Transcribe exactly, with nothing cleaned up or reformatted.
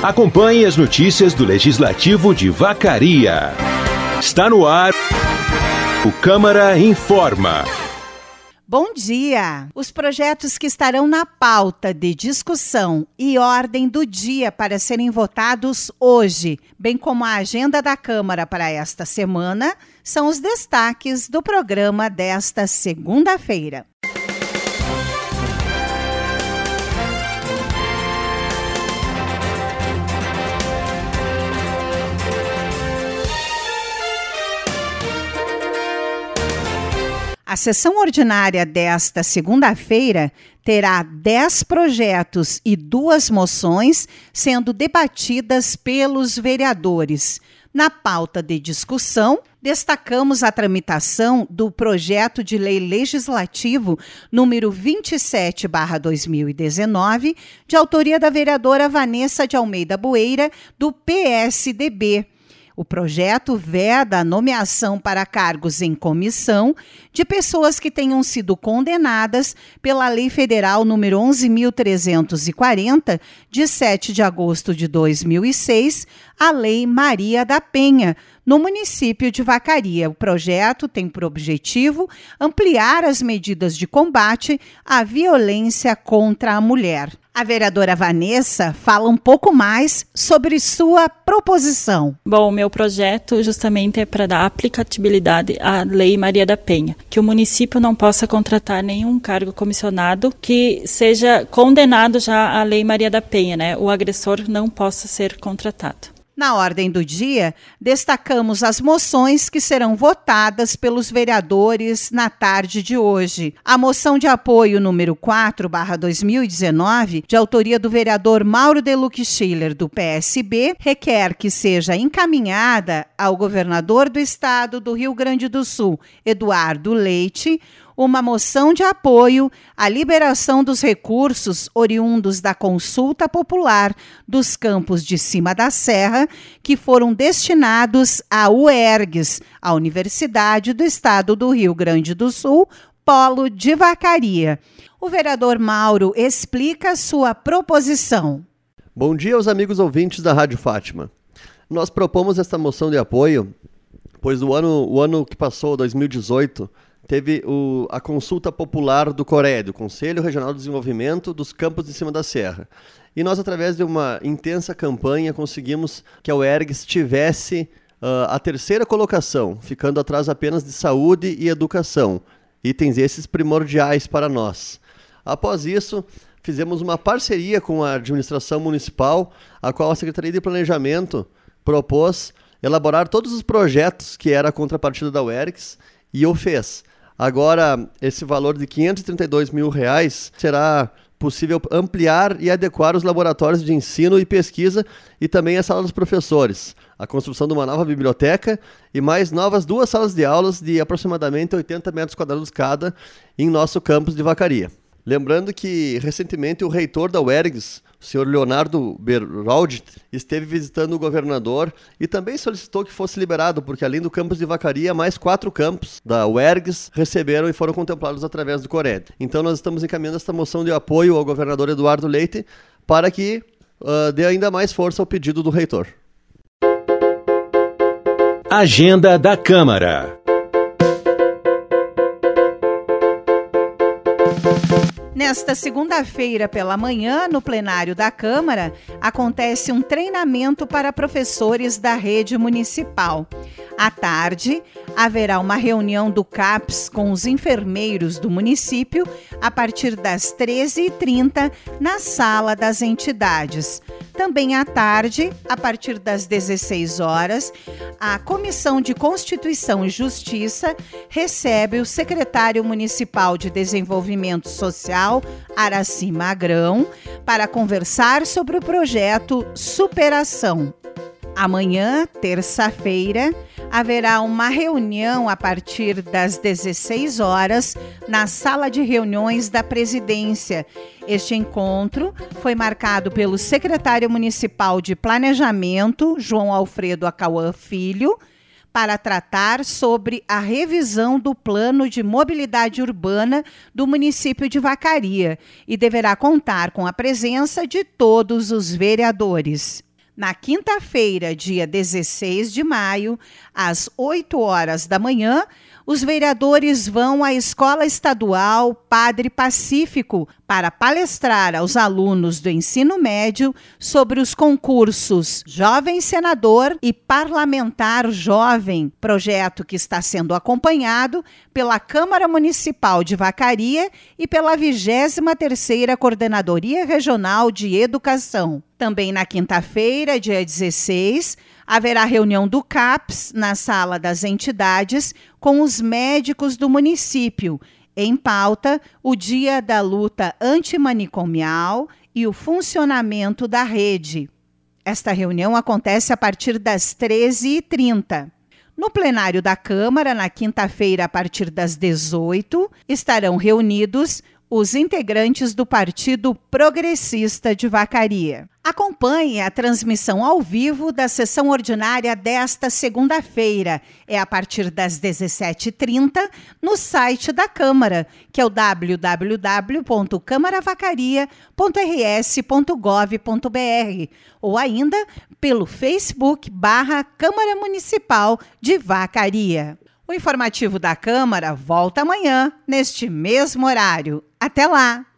Acompanhe as notícias do Legislativo de Vacaria. Está no ar o Câmara Informa. Bom dia! Os projetos que estarão na pauta de discussão e ordem do dia para serem votados hoje, bem como a agenda da Câmara para esta semana, são os destaques do programa desta segunda-feira. A sessão ordinária desta segunda-feira terá dez projetos e duas moções sendo debatidas pelos vereadores. Na pauta de discussão, destacamos a tramitação do projeto de lei legislativo número vinte e sete barra dois mil e dezenove, de autoria da vereadora Vanessa de Almeida Bueira, do P S D B. O projeto veda a nomeação para cargos em comissão de pessoas que tenham sido condenadas pela Lei Federal número onze mil trezentos e quarenta, de sete de agosto de dois mil e seis, a Lei Maria da Penha, no município de Vacaria. O projeto tem por objetivo ampliar as medidas de combate à violência contra a mulher. A vereadora Vanessa fala um pouco mais sobre sua proposição. Bom, o meu projeto justamente é para dar aplicabilidade à Lei Maria da Penha, que o município não possa contratar nenhum cargo comissionado que seja condenado já à Lei Maria da Penha, né? O agressor não possa ser contratado. Na ordem do dia, destacamos as moções que serão votadas pelos vereadores na tarde de hoje. A moção de apoio número quatro barra dois mil e dezenove, de autoria do vereador Mauro Deluque Schiller, do P S B, requer que seja encaminhada ao governador do estado do Rio Grande do Sul, Eduardo Leite, uma moção de apoio à liberação dos recursos oriundos da consulta popular dos campos de Cima da Serra, que foram destinados à U E R G S, a Universidade do Estado do Rio Grande do Sul, Polo de Vacaria. O vereador Mauro explica sua proposição. Bom dia aos amigos ouvintes da Rádio Fátima. Nós propomos esta moção de apoio, pois o ano, o ano que passou, dois mil e dezoito, teve o, a consulta popular do CORED, o Conselho Regional de Desenvolvimento dos Campos de Cima da Serra. E nós, através de uma intensa campanha, conseguimos que a U E R G S tivesse uh, a terceira colocação, ficando atrás apenas de saúde e educação, itens esses primordiais para nós. Após isso, fizemos uma parceria com a administração municipal, a qual a Secretaria de Planejamento propôs elaborar todos os projetos que era a contrapartida da U E R G S e o fez. Agora, esse valor de quinhentos e trinta e dois mil reais será possível ampliar e adequar os laboratórios de ensino e pesquisa e também a sala dos professores, a construção de uma nova biblioteca e mais novas duas salas de aulas de aproximadamente oitenta metros quadrados cada em nosso campus de Vacaria. Lembrando que, recentemente, o reitor da U E R G S, o senhor Leonardo Beraldi, esteve visitando o governador e também solicitou que fosse liberado, porque além do campus de Vacaria, mais quatro campos da U E R G S receberam e foram contemplados através do CORED. Então nós estamos encaminhando esta moção de apoio ao governador Eduardo Leite para que uh, dê ainda mais força ao pedido do reitor. Agenda da Câmara. Nesta segunda-feira pela manhã, no plenário da Câmara, acontece um treinamento para professores da rede municipal. À tarde, haverá uma reunião do CAPS com os enfermeiros do município a partir das treze e trinta na sala das entidades. Também à tarde, a partir das dezesseis horas, a Comissão de Constituição e Justiça recebe o secretário municipal de Desenvolvimento Social, Araci Magrão, para conversar sobre o projeto Superação. Amanhã, terça-feira, haverá uma reunião a partir das dezesseis horas na sala de reuniões da presidência. Este encontro foi marcado pelo secretário municipal de Planejamento, João Alfredo Acauã Filho, para tratar sobre a revisão do plano de mobilidade urbana do município de Vacaria e deverá contar com a presença de todos os vereadores. Na quinta-feira, dia dezesseis de maio, às oito horas da manhã, os vereadores vão à Escola Estadual Padre Pacífico para palestrar aos alunos do ensino médio sobre os concursos Jovem Senador e Parlamentar Jovem, projeto que está sendo acompanhado pela Câmara Municipal de Vacaria e pela vigésima terceira Coordenadoria Regional de Educação. Também na quinta-feira, dia dezesseis, haverá reunião do CAPS na Sala das Entidades com os médicos do município. Em pauta, o Dia da Luta Antimanicomial e o funcionamento da rede. Esta reunião acontece a partir das treze e trinta. No plenário da Câmara, na quinta-feira, a partir das dezoito, estarão reunidos os integrantes do Partido Progressista de Vacaria. Acompanhe a transmissão ao vivo da sessão ordinária desta segunda-feira. É a partir das dezessete e trinta no site da Câmara, que é o w w w ponto câmara vacaria ponto r s ponto gov ponto b r, ou ainda pelo Facebook barra Câmara Municipal de Vacaria. O informativo da Câmara volta amanhã, neste mesmo horário. Até lá!